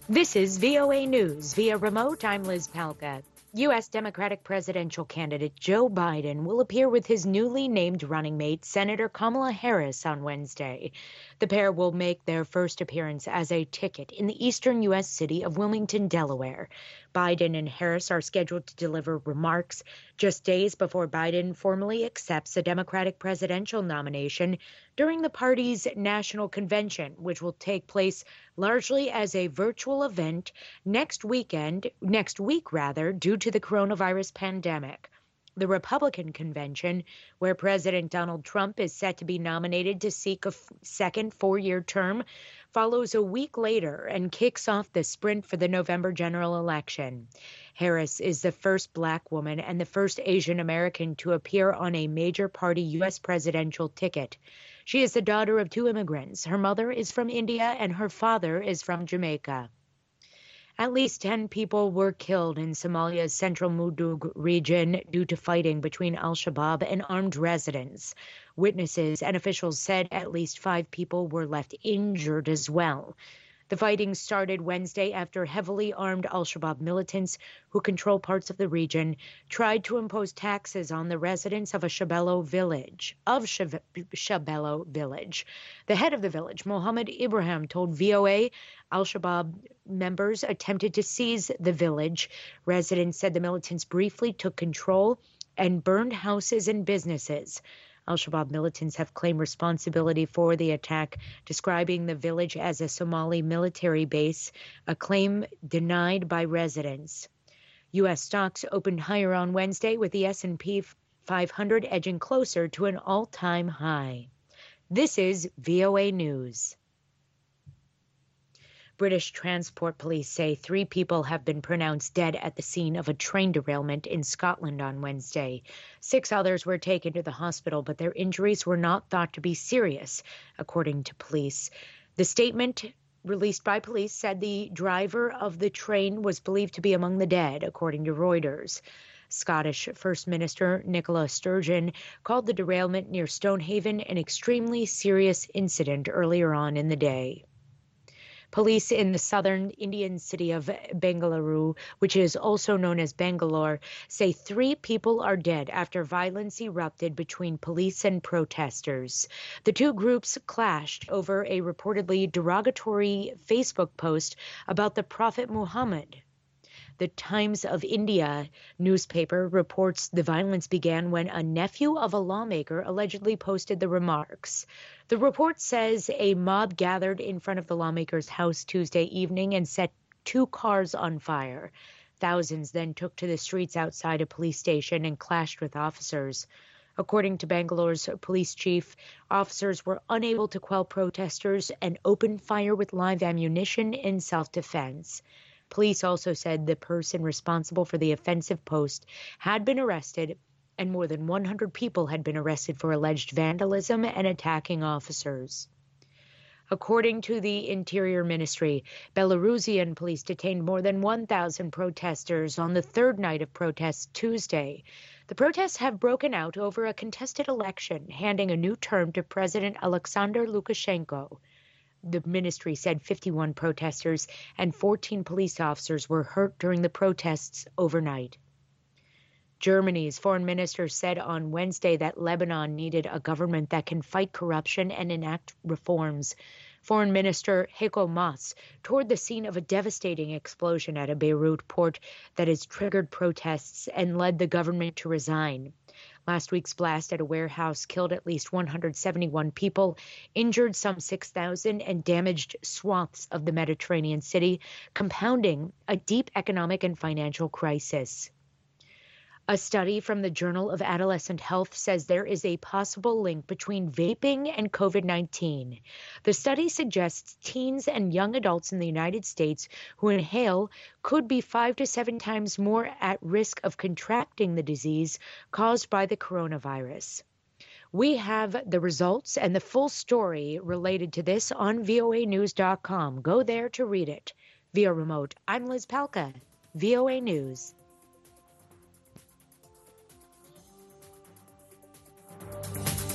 This is VOA News via remote. I'm Liz Palka. U.S. Democratic presidential candidate Joe Biden will appear with his newly named running mate, Senator Kamala Harris, on Wednesday. The pair will make their first appearance as a ticket in the eastern U.S. city of Wilmington, Delaware. Biden and Harris are scheduled to deliver remarks just days before Biden formally accepts the Democratic presidential nomination during the party's national convention, which will take place largely as a virtual event next week, due to the coronavirus pandemic. The Republican convention, where President Donald Trump is set to be nominated to seek a second four-year term, follows a week later and kicks off the sprint for the November general election. Harris is the first Black woman and the first Asian American to appear on a major party U.S. presidential ticket. She is the daughter of two immigrants. Her mother is from India and her father is from Jamaica. At least 10 people were killed in Somalia's central Mudug region due to fighting between al-Shabaab and armed residents. Witnesses and officials said at least 5 people were left injured as well. The fighting started Wednesday after heavily armed al-Shabaab militants who control parts of the region tried to impose taxes on the residents of Shabelle village. The head of the village, Mohammed Ibrahim, told VOA al-Shabaab members attempted to seize the village. Residents said the militants briefly took control and burned houses and businesses. Al-Shabaab militants have claimed responsibility for the attack, describing the village as a Somali military base, a claim denied by residents. U.S. stocks opened higher on Wednesday, with the S&P 500 edging closer to an all-time high. This is VOA News. British Transport Police say 3 people have been pronounced dead at the scene of a train derailment in Scotland on Wednesday. 6 others were taken to the hospital, but their injuries were not thought to be serious, according to police. The statement released by police said the driver of the train was believed to be among the dead, according to Reuters. Scottish First Minister Nicola Sturgeon called the derailment near Stonehaven an extremely serious incident earlier on in the day. Police in the southern Indian city of Bengaluru, which is also known as Bangalore, say 3 people are dead after violence erupted between police and protesters. The 2 groups clashed over a reportedly derogatory Facebook post about the Prophet Muhammad. The Times of India newspaper reports the violence began when a nephew of a lawmaker allegedly posted the remarks. The report says a mob gathered in front of the lawmaker's house Tuesday evening and set 2 cars on fire. Thousands then took to the streets outside a police station and clashed with officers. According to Bangalore's police chief, officers were unable to quell protesters and opened fire with live ammunition in self-defense. Police also said the person responsible for the offensive post had been arrested, and more than 100 people had been arrested for alleged vandalism and attacking officers. According to the Interior Ministry, Belarusian police detained more than 1,000 protesters on the 3rd night of protests Tuesday. The protests have broken out over a contested election, handing a new term to President Alexander Lukashenko. The ministry said 51 protesters and 14 police officers were hurt during the protests overnight. Germany's foreign minister said on Wednesday that Lebanon needed a government that can fight corruption and enact reforms. Foreign Minister Heiko Maas toured the scene of a devastating explosion at a Beirut port that has triggered protests and led the government to resign. Last week's blast at a warehouse killed at least 171 people, injured some 6,000, and damaged swaths of the Mediterranean city, compounding a deep economic and financial crisis. A study from the Journal of Adolescent Health says there is a possible link between vaping and COVID-19. The study suggests teens and young adults in the United States who inhale could be 5 to 7 times more at risk of contracting the disease caused by the coronavirus. We have the results and the full story related to this on voanews.com. Go there to read it. Via remote, I'm Liz Palka, VOA News.